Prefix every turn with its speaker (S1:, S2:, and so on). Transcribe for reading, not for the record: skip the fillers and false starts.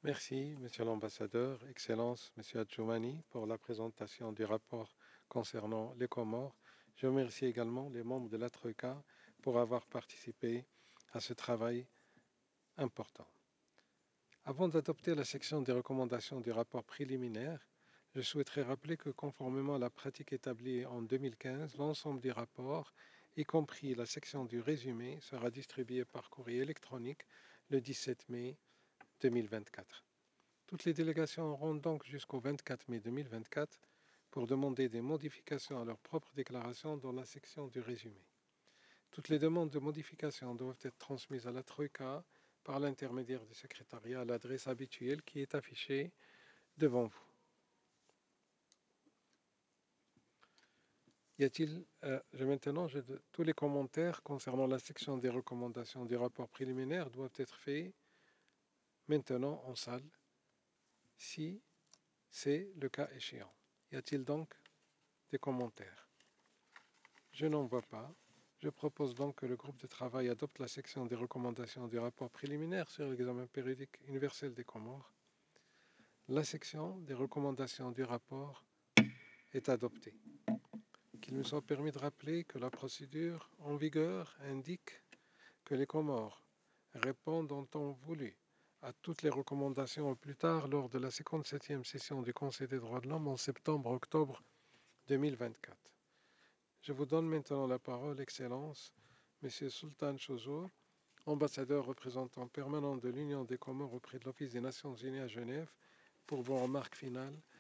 S1: Merci, Monsieur l'Ambassadeur, Excellence, Monsieur Adjoumani, pour la présentation du rapport concernant les Comores. Je remercie également les membres de la Troïka pour avoir participé à ce travail important. Avant d'adopter la section des recommandations du rapport préliminaire, je souhaiterais rappeler que conformément à la pratique établie en 2015, l'ensemble du rapport, y compris la section du résumé, sera distribué par courrier électronique le 17 mai 2024. Toutes les délégations auront donc jusqu'au 24 mai 2024 pour demander des modifications à leur propre déclaration dans la section du résumé. Toutes les demandes de modification doivent être transmises à la Troïka par l'intermédiaire du secrétariat à l'adresse habituelle qui est affichée devant vous. Tous les commentaires concernant la section des recommandations du rapport préliminaire doivent être faits maintenant en salle, si c'est le cas échéant. Y a-t-il donc des commentaires? Je n'en vois pas. Je propose donc que le groupe de travail adopte la section des recommandations du rapport préliminaire sur l'examen périodique universel des Comores. La section des recommandations du rapport est adoptée. Qu'il me soit permis de rappeler que la procédure en vigueur indique que les Comores répondent en temps voulu à toutes les recommandations au plus tard lors de la 57e session du Conseil des droits de l'homme en septembre-octobre 2024. Je vous donne maintenant la parole, Excellence, Monsieur Sultan Chozour, ambassadeur représentant permanent de l'Union des Comores auprès de l'Office des Nations Unies à Genève, pour vos remarques finales